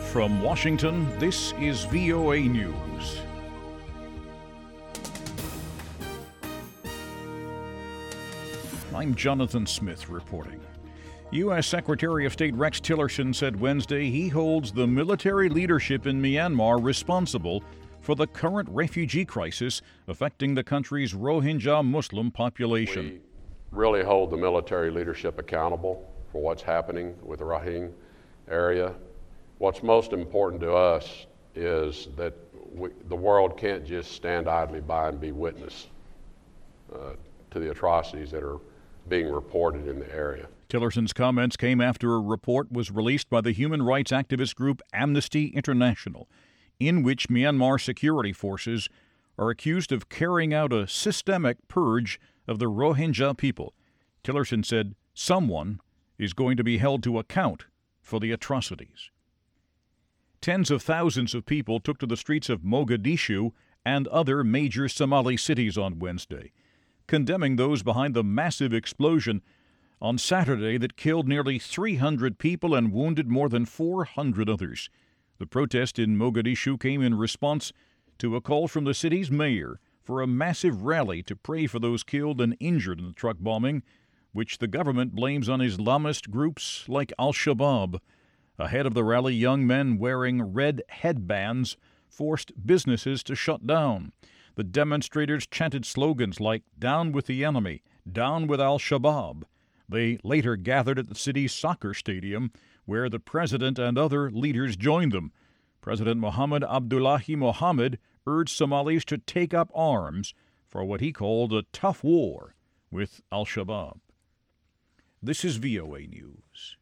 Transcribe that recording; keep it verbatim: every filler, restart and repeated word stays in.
From Washington, this is V O A News. I'm Jonathan Smith reporting. U S. Secretary of State Rex Tillerson said Wednesday he holds the military leadership in Myanmar responsible for the current refugee crisis affecting the country's Rohingya Muslim population. We really hold the military leadership accountable for what's happening with the Rohingya area. What's most important to us is that we, the world can't just stand idly by and be witness uh, to the atrocities that are being reported in the area. Tillerson's comments came after a report was released by the human rights activist group Amnesty International, in which Myanmar security forces are accused of carrying out a systemic purge of the Rohingya people. Tillerson said someone is going to be held to account for the atrocities. Tens of thousands of people took to the streets of Mogadishu and other major Somali cities on Wednesday, condemning those behind the massive explosion on Saturday that killed nearly three hundred people and wounded more than four hundred others. The protest in Mogadishu came in response to a call from the city's mayor for a massive rally to pray for those killed and injured in the truck bombing, which the government blames on Islamist groups like Al-Shabaab. Ahead of the rally, young men wearing red headbands forced businesses to shut down. The demonstrators chanted slogans like, "Down with the enemy," "Down with Al-Shabaab." They later gathered at the city's soccer stadium, where the president and other leaders joined them. President Mohamed Abdullahi Mohamed urged Somalis to take up arms for what he called a tough war with Al-Shabaab. This is V O A News.